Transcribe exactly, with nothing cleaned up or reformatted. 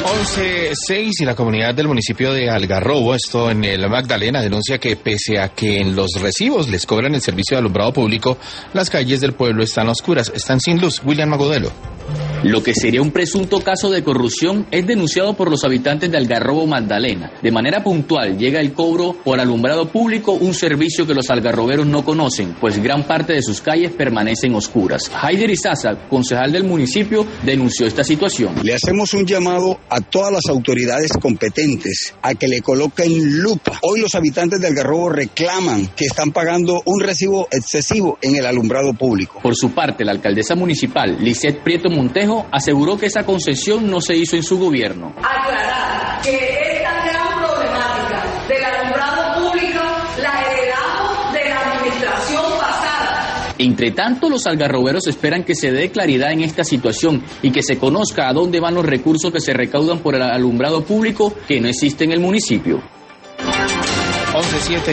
once seis y la comunidad del municipio de Algarrobo, esto en el Magdalena, denuncia que pese a que en los recibos les cobran el servicio de alumbrado público, las calles del pueblo están oscuras, están sin luz. William Magodelo. Lo que sería un presunto caso de corrupción es denunciado por los habitantes de Algarrobo Magdalena. De manera puntual llega el cobro por alumbrado público, un servicio que los algarroberos no conocen, pues gran parte de sus calles permanecen oscuras. Haider Izaza, concejal del municipio, denunció esta situación. Le hacemos un llamado a todas las autoridades competentes a que le coloquen lupa. Hoy los habitantes de Algarrobo reclaman que están pagando un recibo excesivo en el alumbrado público. Por su parte, la alcaldesa municipal, Lisette Prieto Montejo, aseguró que esa concesión no se hizo en su gobierno. Aclarar que esta gran problemática del alumbrado público la heredamos de la administración pasada. Entre tanto, los algarroberos esperan que se dé claridad en esta situación y que se conozca a dónde van los recursos que se recaudan por el alumbrado público que no existe en el municipio. once siete